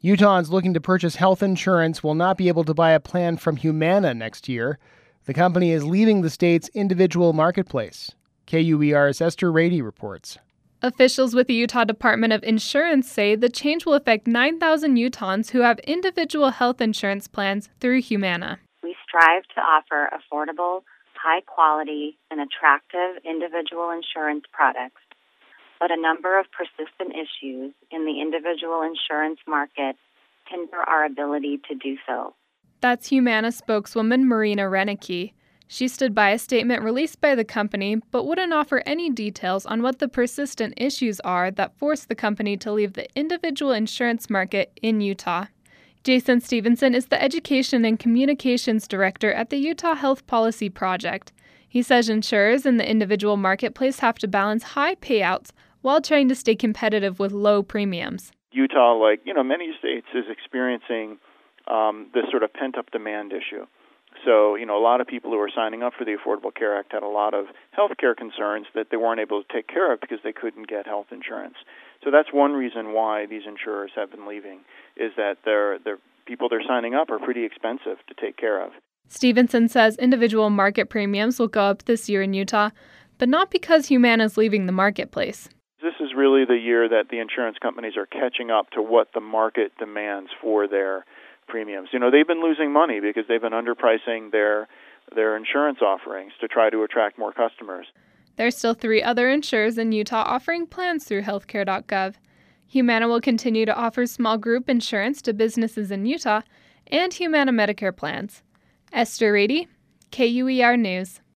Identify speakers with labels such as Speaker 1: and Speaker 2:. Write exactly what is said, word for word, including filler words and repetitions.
Speaker 1: Utahns looking to purchase health insurance will not be able to buy a plan from Humana next year. The company is leaving the state's individual marketplace. K U E R's Esther Rady reports.
Speaker 2: Officials with the Utah Department of Insurance say the change will affect nine thousand Utahns who have individual health insurance plans through Humana.
Speaker 3: We strive to offer affordable, high-quality, and attractive individual insurance products, but a number of persistent issues in the individual insurance market hinder our ability to do so.
Speaker 2: That's Humana spokeswoman Marina Renicky. She stood by a statement released by the company, but wouldn't offer any details on what the persistent issues are that forced the company to leave the individual insurance market in Utah. Jason Stevenson is the Education and Communications Director at the Utah Health Policy Project. He says insurers in the individual marketplace have to balance high payouts while trying to stay competitive with low premiums.
Speaker 4: Utah, like you know, many states, is experiencing um, this sort of pent-up demand issue. So, you know, a lot of people who are signing up for the Affordable Care Act had a lot of health care concerns that they weren't able to take care of because they couldn't get health insurance. So that's one reason why these insurers have been leaving, is that their their people they're signing up are pretty expensive to take care of.
Speaker 2: Stevenson says individual market premiums will go up this year in Utah, but not because Humana is leaving the marketplace.
Speaker 4: This is really the year that the insurance companies are catching up to what the market demands for their premiums. You know, they've been losing money because they've been underpricing their their insurance offerings to try to attract more customers.
Speaker 2: There are still three other insurers in Utah offering plans through healthcare dot gov. Humana will continue to offer small group insurance to businesses in Utah and Humana Medicare plans. Esther Rady, K U E R News.